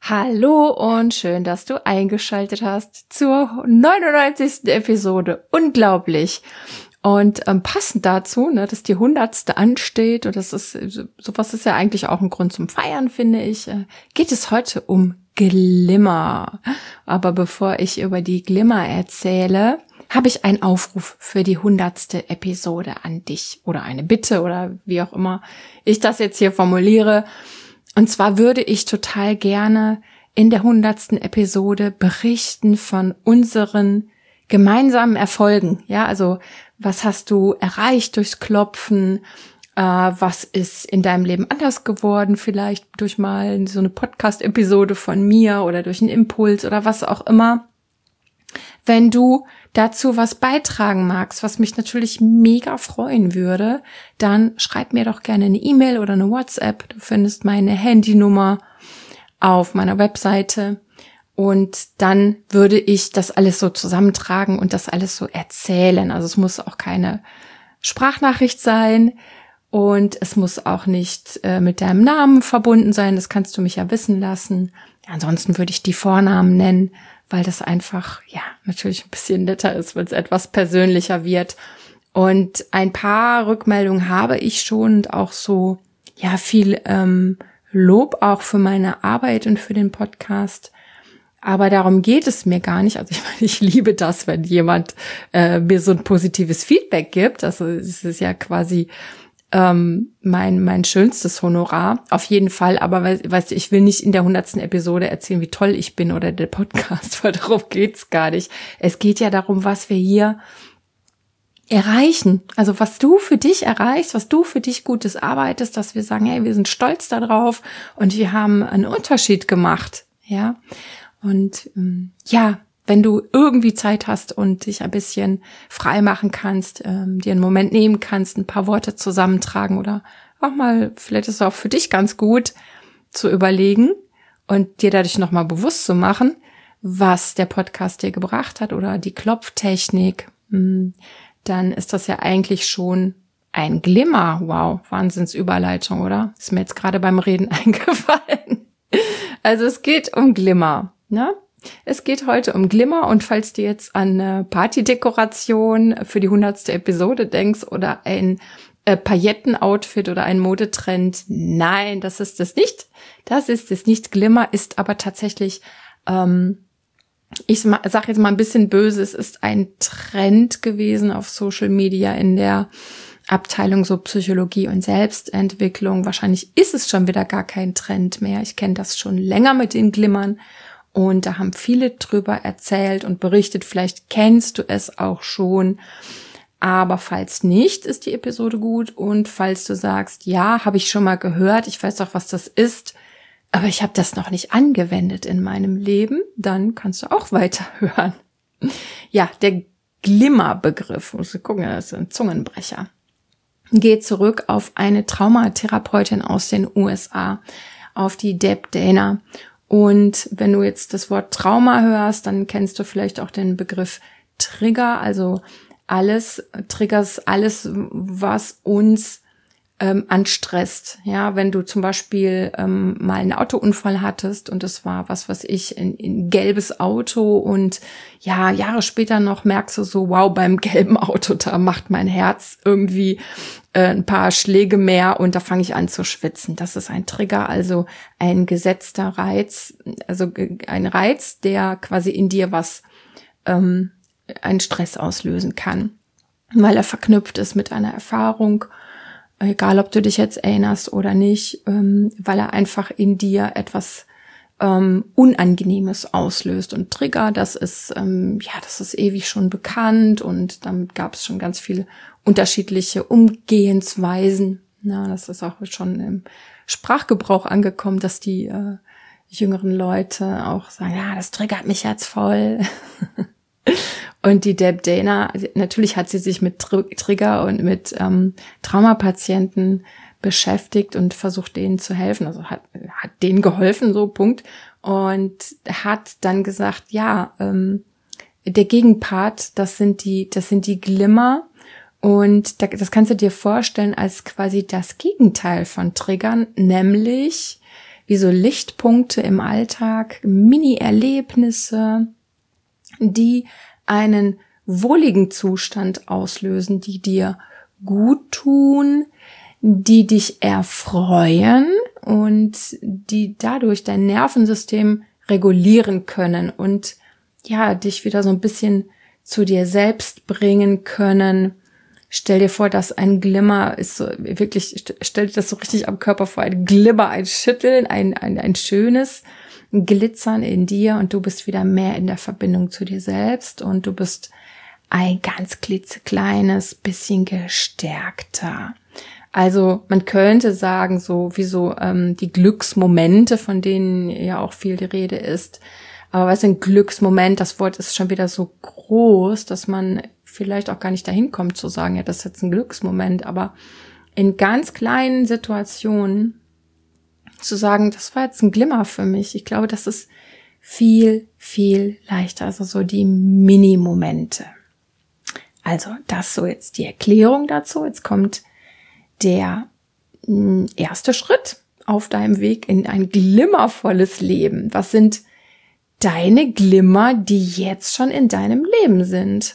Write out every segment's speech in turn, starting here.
Hallo und schön, dass du eingeschaltet hast zur 99. Episode. Unglaublich. Und passend dazu, dass die 100. ansteht, und das ist, sowas ist ja eigentlich auch ein Grund zum Feiern, finde ich, geht es heute um Glimmer. Aber bevor ich über die Glimmer erzähle, habe ich einen Aufruf für die 100. Episode an dich oder eine Bitte oder wie auch immer ich das jetzt hier formuliere. Und zwar würde ich total gerne in der 100. Episode berichten von unseren gemeinsamen Erfolgen. Ja, also was hast du erreicht durchs Klopfen? Was ist in deinem Leben anders geworden? Vielleicht durch mal so eine Podcast-Episode von mir oder durch einen Impuls oder was auch immer. Wenn du dazu was beitragen magst, was mich natürlich mega freuen würde, dann schreib mir doch gerne eine E-Mail oder eine WhatsApp. Du findest meine Handynummer auf meiner Webseite und dann würde ich das alles so zusammentragen und das alles so erzählen. Also es muss auch keine Sprachnachricht sein und es muss auch nicht mit deinem Namen verbunden sein. Das kannst du mich ja wissen lassen. Ansonsten würde ich die Vornamen nennen, weil das einfach, ja, natürlich ein bisschen netter ist, wenn es etwas persönlicher wird. Und ein paar Rückmeldungen habe ich schon und auch so, ja, viel Lob auch für meine Arbeit und für den Podcast. Aber darum geht es mir gar nicht. Also ich meine, ich liebe das, wenn jemand mir so ein positives Feedback gibt. Also es ist ja quasi mein schönstes Honorar, auf jeden Fall, aber weißt du, ich will nicht in der 100. Episode erzählen, wie toll ich bin oder der Podcast, weil darum geht's gar nicht. Es geht ja darum, was wir hier erreichen, also was du für dich erreichst, was du für dich Gutes arbeitest, dass wir sagen, hey, wir sind stolz darauf und wir haben einen Unterschied gemacht, ja, und ja, wenn du irgendwie Zeit hast und dich ein bisschen frei machen kannst, dir einen Moment nehmen kannst, ein paar Worte zusammentragen oder auch mal, vielleicht ist es auch für dich ganz gut zu überlegen und dir dadurch nochmal bewusst zu machen, was der Podcast dir gebracht hat oder die Klopftechnik, dann ist das ja eigentlich schon ein Glimmer. Wow, Wahnsinnsüberleitung, oder? Ist mir jetzt gerade beim Reden eingefallen. Also es geht um Glimmer, ne? Es geht heute um Glimmer und falls du jetzt an eine Partydekoration für die 100. Episode denkst oder ein Pailletten-Outfit oder ein Modetrend, nein, das ist es nicht. Das ist es nicht. Glimmer ist aber tatsächlich, ich sage jetzt mal ein bisschen böse, es ist ein Trend gewesen auf Social Media in der Abteilung so Psychologie und Selbstentwicklung. Wahrscheinlich ist es schon wieder gar kein Trend mehr. Ich kenne das schon länger mit den Glimmern. Und da haben viele drüber erzählt und berichtet. Vielleicht kennst du es auch schon. Aber falls nicht, ist die Episode gut. Und falls du sagst, ja, habe ich schon mal gehört, ich weiß auch, was das ist, aber ich habe das noch nicht angewendet in meinem Leben, dann kannst du auch weiterhören. Ja, der Glimmer-Begriff, musst du gucken, das ist ein Zungenbrecher, geht zurück auf eine Traumatherapeutin aus den USA, auf die Deb Dana. Und wenn du jetzt das Wort Trauma hörst, dann kennst du vielleicht auch den Begriff Trigger, also Triggers, alles, was uns anstresst. Ja, wenn du zum Beispiel mal einen Autounfall hattest und es war ein gelbes Auto und ja, Jahre später noch merkst du so, wow, beim gelben Auto, da macht mein Herz irgendwie ein paar Schläge mehr und da fange ich an zu schwitzen. Das ist ein Trigger, also ein gesetzter Reiz, also ein Reiz, der quasi in dir einen Stress auslösen kann, weil er verknüpft ist mit einer Erfahrung, egal ob du dich jetzt erinnerst oder nicht, weil er einfach in dir etwas Unangenehmes auslöst. Und Trigger, das ist ewig schon bekannt und damit gab es schon ganz viele unterschiedliche Umgehensweisen. Na, das ist auch schon im Sprachgebrauch angekommen, dass die jüngeren Leute auch sagen, ja, das triggert mich jetzt voll. Und die Deb Dana, natürlich hat sie sich mit Trigger und mit Traumapatienten beschäftigt und versucht, denen zu helfen. Also hat denen geholfen, so Punkt. Und hat dann gesagt, ja, der Gegenpart, das sind die Glimmer. Und das kannst du dir vorstellen als quasi das Gegenteil von Triggern, nämlich wie so Lichtpunkte im Alltag, Mini-Erlebnisse, die einen wohligen Zustand auslösen, die dir gut tun, die dich erfreuen und die dadurch dein Nervensystem regulieren können und ja, dich wieder so ein bisschen zu dir selbst bringen können. Stell dir vor, dass ein Glimmer ist so wirklich, stell dir das so richtig am Körper vor, ein Glimmer, ein Schütteln, ein schönes Glitzern in dir und du bist wieder mehr in der Verbindung zu dir selbst und du bist ein ganz klitzekleines bisschen gestärkter. Also man könnte sagen, so wie so die Glücksmomente, von denen ja auch viel die Rede ist. Aber was ein Glücksmoment, das Wort ist schon wieder so groß, dass man vielleicht auch gar nicht dahin kommt zu sagen, ja, das ist jetzt ein Glücksmoment. Aber in ganz kleinen Situationen zu sagen, das war jetzt ein Glimmer für mich. Ich glaube, das ist viel, viel leichter. Also so die Mini-Momente. Also das so jetzt die Erklärung dazu. Jetzt kommt der erste Schritt auf deinem Weg in ein glimmervolles Leben. Was sind deine Glimmer, die jetzt schon in deinem Leben sind?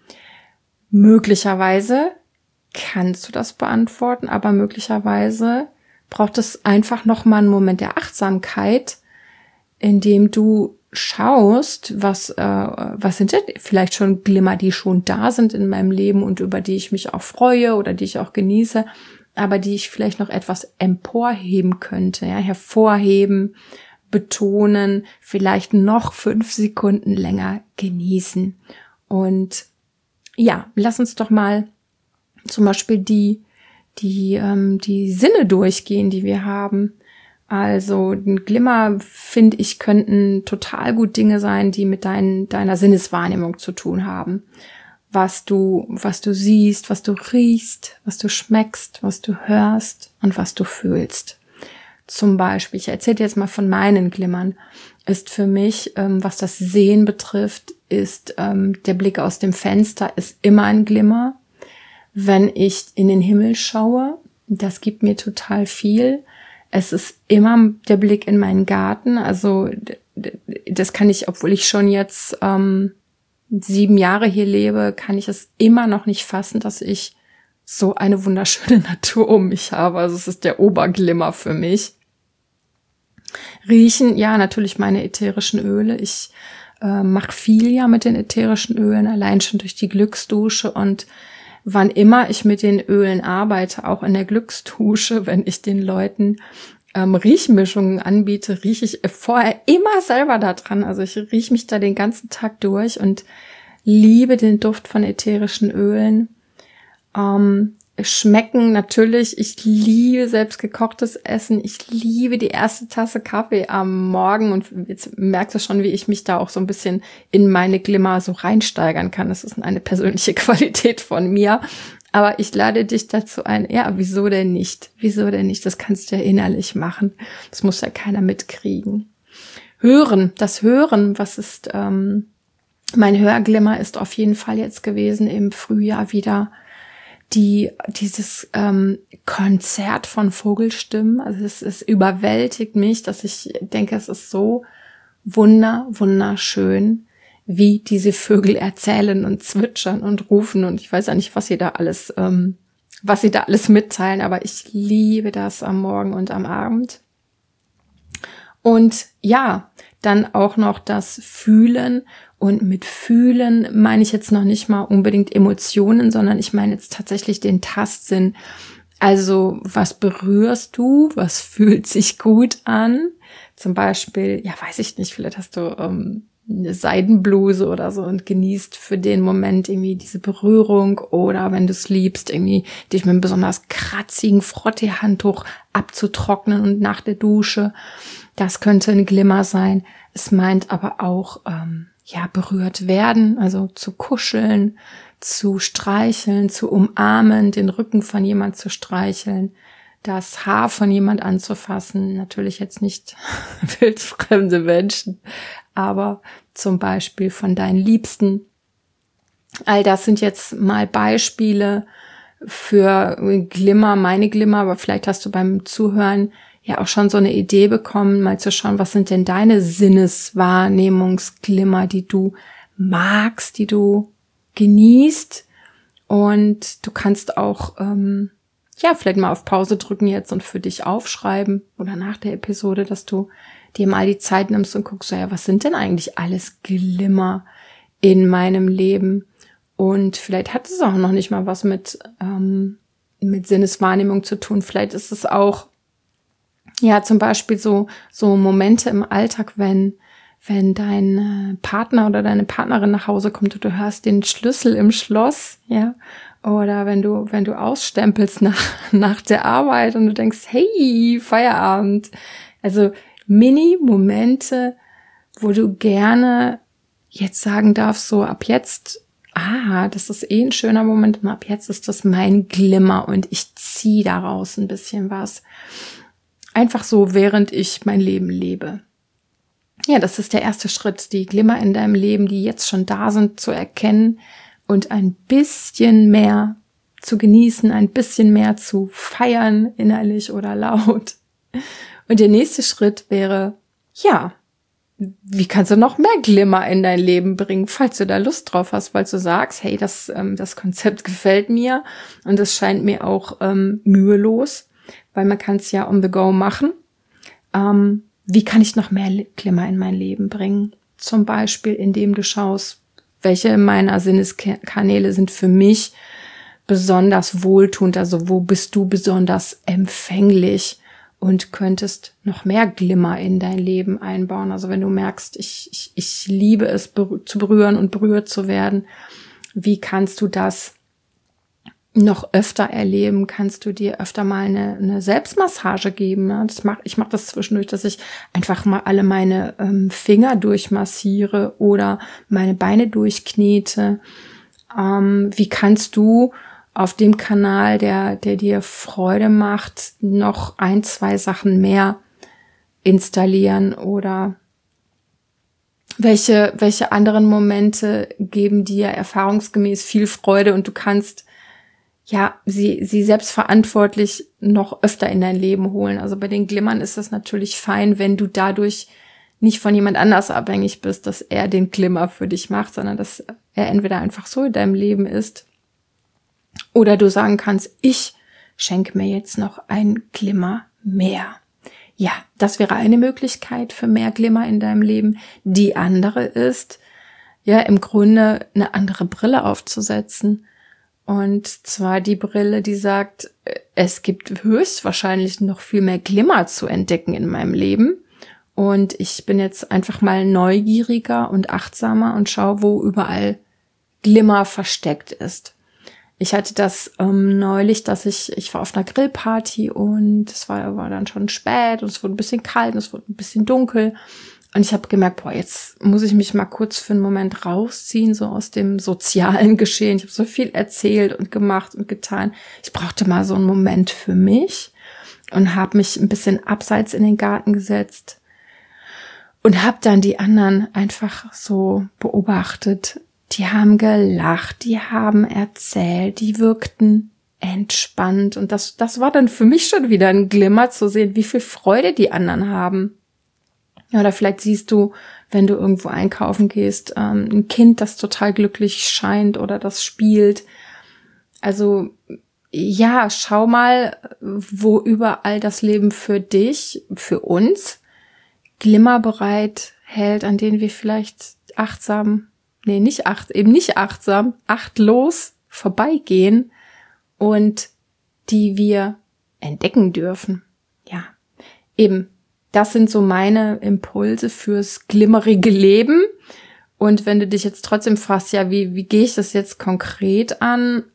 Möglicherweise kannst du das beantworten, aber möglicherweise braucht es einfach noch mal einen Moment der Achtsamkeit, in dem du schaust, was sind denn vielleicht schon Glimmer, die schon da sind in meinem Leben und über die ich mich auch freue oder die ich auch genieße, aber die ich vielleicht noch etwas emporheben könnte, ja, hervorheben, betonen, vielleicht noch 5 Sekunden länger genießen. Und ja, lass uns doch mal zum Beispiel die Sinne durchgehen, die wir haben. Also ein Glimmer, finde ich, könnten total gut Dinge sein, die mit deiner Sinneswahrnehmung zu tun haben. Was du siehst, was du riechst, was du schmeckst, was du hörst und was du fühlst. Zum Beispiel, ich erzähle dir jetzt mal von meinen Glimmern, ist für mich, was das Sehen betrifft, ist der Blick aus dem Fenster ist immer ein Glimmer. Wenn ich in den Himmel schaue, das gibt mir total viel. Es ist immer der Blick in meinen Garten. Also das kann ich, obwohl ich schon jetzt 7 Jahre hier lebe, kann ich es immer noch nicht fassen, dass ich so eine wunderschöne Natur um mich habe. Also es ist der Oberglimmer für mich. Riechen, ja, natürlich meine ätherischen Öle. Ich mache viel ja mit den ätherischen Ölen, allein schon durch die Glücksdusche. Und wann immer ich mit den Ölen arbeite, auch in der Glücksdusche, wenn ich den Leuten Riechmischungen anbiete, rieche ich vorher immer selber da dran. Also ich rieche mich da den ganzen Tag durch und liebe den Duft von ätherischen Ölen. Schmecken natürlich, ich liebe selbstgekochtes Essen, ich liebe die erste Tasse Kaffee am Morgen und jetzt merkst du schon, wie ich mich da auch so ein bisschen in meine Glimmer so reinsteigern kann. Das ist eine persönliche Qualität von mir, aber ich lade dich dazu ein, ja, wieso denn nicht? Wieso denn nicht? Das kannst du ja innerlich machen, das muss ja keiner mitkriegen. Das Hören, was ist, mein Hörglimmer ist auf jeden Fall jetzt gewesen im Frühjahr wieder dieses Konzert von Vogelstimmen. Also es überwältigt mich, dass ich denke, es ist so wunderschön, wie diese Vögel erzählen und zwitschern und rufen. Und ich weiß ja nicht, was sie da alles mitteilen, aber ich liebe das am Morgen und am Abend. Und ja, dann auch noch das Fühlen. Und mit Fühlen meine ich jetzt noch nicht mal unbedingt Emotionen, sondern ich meine jetzt tatsächlich den Tastsinn. Also was berührst du? Was fühlt sich gut an? Zum Beispiel, ja, weiß ich nicht, vielleicht hast du eine Seidenbluse oder so und genießt für den Moment irgendwie diese Berührung. Oder wenn du es liebst, irgendwie dich mit einem besonders kratzigen Frotteehandtuch abzutrocknen und nach der Dusche. Das könnte ein Glimmer sein. Es meint aber auch berührt werden, also zu kuscheln, zu streicheln, zu umarmen, den Rücken von jemand zu streicheln, das Haar von jemand anzufassen, natürlich jetzt nicht wildfremde Menschen, aber zum Beispiel von deinen Liebsten. All das sind jetzt mal Beispiele für Glimmer, meine Glimmer, aber vielleicht hast du beim Zuhören ja auch schon so eine Idee bekommen, mal zu schauen, was sind denn deine Sinneswahrnehmungsglimmer, die du magst, die du genießt. Und du kannst auch vielleicht mal auf Pause drücken jetzt und für dich aufschreiben oder nach der Episode, dass du dir mal die Zeit nimmst und guckst, ja, was sind denn eigentlich alles Glimmer in meinem Leben? Und vielleicht hat es auch noch nicht mal was mit Sinneswahrnehmung zu tun. Vielleicht ist es auch, ja, zum Beispiel so Momente im Alltag, wenn dein Partner oder deine Partnerin nach Hause kommt und du hörst den Schlüssel im Schloss, ja, oder wenn du ausstempelst nach der Arbeit und du denkst, hey, Feierabend. Also Mini-Momente, wo du gerne jetzt sagen darfst, so ab jetzt, das ist ein schöner Moment und ab jetzt ist das mein Glimmer und ich ziehe daraus ein bisschen was. Einfach so, während ich mein Leben lebe. Ja, das ist der erste Schritt, die Glimmer in deinem Leben, die jetzt schon da sind, zu erkennen und ein bisschen mehr zu genießen, ein bisschen mehr zu feiern, innerlich oder laut. Und der nächste Schritt wäre, wie kannst du noch mehr Glimmer in dein Leben bringen, falls du da Lust drauf hast, falls du sagst, hey, das Konzept gefällt mir und es scheint mir auch mühelos, weil man kann es ja on the go machen. Wie kann ich noch mehr Glimmer in mein Leben bringen? Zum Beispiel, indem du schaust, welche meiner Sinneskanäle sind für mich besonders wohltuend, also wo bist du besonders empfänglich und könntest noch mehr Glimmer in dein Leben einbauen. Also wenn du merkst, ich liebe es zu berühren und berührt zu werden, wie kannst du das noch öfter erleben? Kannst du dir öfter mal eine Selbstmassage geben? Ne? Ich mache das zwischendurch, dass ich einfach mal alle meine Finger durchmassiere oder meine Beine durchknete. Wie kannst du auf dem Kanal, der dir Freude macht, noch 1, 2 Sachen mehr installieren? Oder welche anderen Momente geben dir erfahrungsgemäß viel Freude und du kannst sie selbstverantwortlich noch öfter in dein Leben holen. Also bei den Glimmern ist das natürlich fein, wenn du dadurch nicht von jemand anders abhängig bist, dass er den Glimmer für dich macht, sondern dass er entweder einfach so in deinem Leben ist oder du sagen kannst, ich schenke mir jetzt noch ein Glimmer mehr. Ja, das wäre eine Möglichkeit für mehr Glimmer in deinem Leben. Die andere ist, ja, im Grunde eine andere Brille aufzusetzen. Und zwar die Brille, die sagt, es gibt höchstwahrscheinlich noch viel mehr Glimmer zu entdecken in meinem Leben. Und ich bin jetzt einfach mal neugieriger und achtsamer und schaue, wo überall Glimmer versteckt ist. Ich hatte das neulich, dass ich war auf einer Grillparty und es war dann schon spät und es wurde ein bisschen kalt und es wurde ein bisschen dunkel. Und ich habe gemerkt, jetzt muss ich mich mal kurz für einen Moment rausziehen, so aus dem sozialen Geschehen. Ich habe so viel erzählt und gemacht und getan. Ich brauchte mal so einen Moment für mich und habe mich ein bisschen abseits in den Garten gesetzt und habe dann die anderen einfach so beobachtet. Die haben gelacht, die haben erzählt, die wirkten entspannt. Und das war dann für mich schon wieder ein Glimmer zu sehen, wie viel Freude die anderen haben. Oder vielleicht siehst du, wenn du irgendwo einkaufen gehst, ein Kind, das total glücklich scheint oder das spielt. Also ja, schau mal, wo überall das Leben für dich, für uns, Glimmer bereit hält, an denen wir vielleicht achtlos vorbeigehen und die wir entdecken dürfen. Ja, eben. Das sind so meine Impulse fürs glimmerige Leben. Und wenn du dich jetzt trotzdem fragst, ja, wie gehe ich das jetzt konkret an?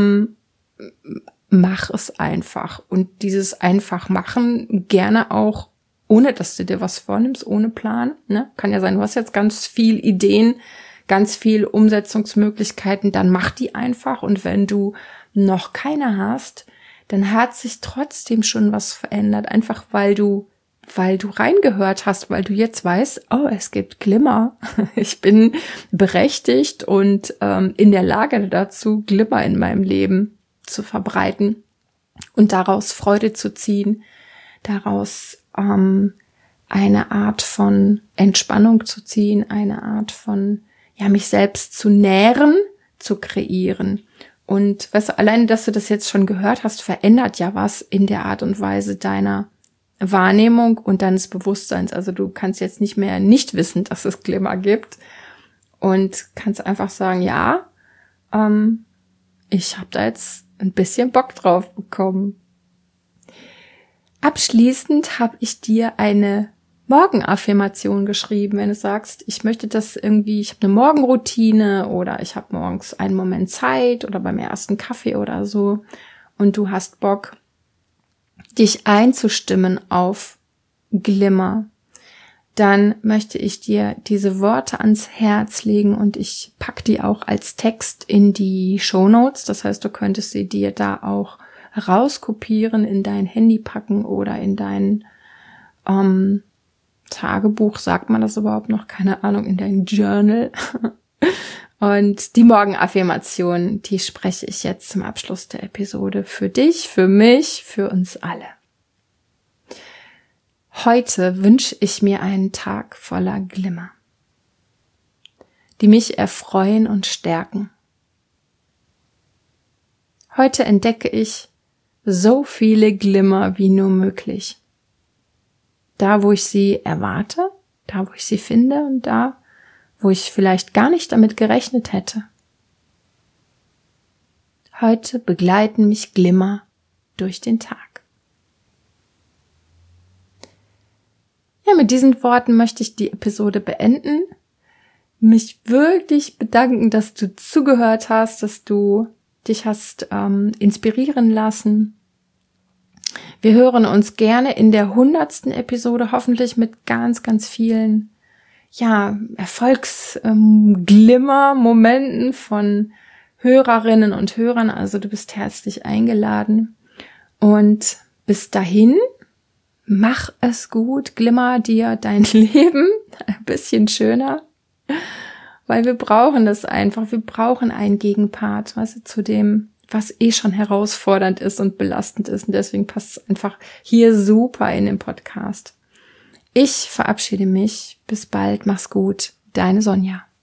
Mach es einfach. Und dieses einfach machen gerne auch, ohne dass du dir was vornimmst, ohne Plan. Ne? Kann ja sein, du hast jetzt ganz viel Ideen, ganz viel Umsetzungsmöglichkeiten, dann mach die einfach. Und wenn du noch keine hast, dann hat sich trotzdem schon was verändert. Einfach weil du reingehört hast, weil du jetzt weißt, es gibt Glimmer. Ich bin berechtigt und in der Lage dazu, Glimmer in meinem Leben zu verbreiten und daraus Freude zu ziehen. daraus eine Art von Entspannung zu ziehen, eine Art von, mich selbst zu nähren, zu kreieren. Und weißt du, allein, dass du das jetzt schon gehört hast, verändert ja was in der Art und Weise deiner Wahrnehmung und deines Bewusstseins. Also du kannst jetzt nicht mehr nicht wissen, dass es Glimmer gibt und kannst einfach sagen, ich habe da jetzt ein bisschen Bock drauf bekommen. Abschließend habe ich dir eine Morgenaffirmation geschrieben, wenn du sagst, ich möchte das irgendwie, ich habe eine Morgenroutine oder ich habe morgens einen Moment Zeit oder beim ersten Kaffee oder so und du hast Bock, dich einzustimmen auf Glimmer, dann möchte ich dir diese Worte ans Herz legen und ich pack die auch als Text in die Shownotes. Das heißt, du könntest sie dir da auch rauskopieren, in dein Handy packen oder in dein Tagebuch, sagt man das überhaupt noch? Keine Ahnung, in dein Journal. Und die Morgenaffirmation, die spreche ich jetzt zum Abschluss der Episode für dich, für mich, für uns alle. Heute wünsche ich mir einen Tag voller Glimmer, die mich erfreuen und stärken. Heute entdecke ich so viele Glimmer wie nur möglich. Da, wo ich sie erwarte, da, wo ich sie finde und da, wo ich vielleicht gar nicht damit gerechnet hätte. Heute begleiten mich Glimmer durch den Tag. Ja, mit diesen Worten möchte ich die Episode beenden. Mich wirklich bedanken, dass du zugehört hast, dass du dich hast inspirieren lassen. Wir hören uns gerne in der 100. Episode, hoffentlich mit ganz, ganz vielen Erfolgsglimmer-Momenten von Hörerinnen und Hörern. Also du bist herzlich eingeladen. Und bis dahin, mach es gut, glimmer dir dein Leben ein bisschen schöner, weil wir brauchen das einfach. Wir brauchen einen Gegenpart, weißt du, zu dem, was schon herausfordernd ist und belastend ist. Und deswegen passt es einfach hier super in den Podcast. Ich verabschiede mich. Bis bald. Mach's gut. Deine Sonja.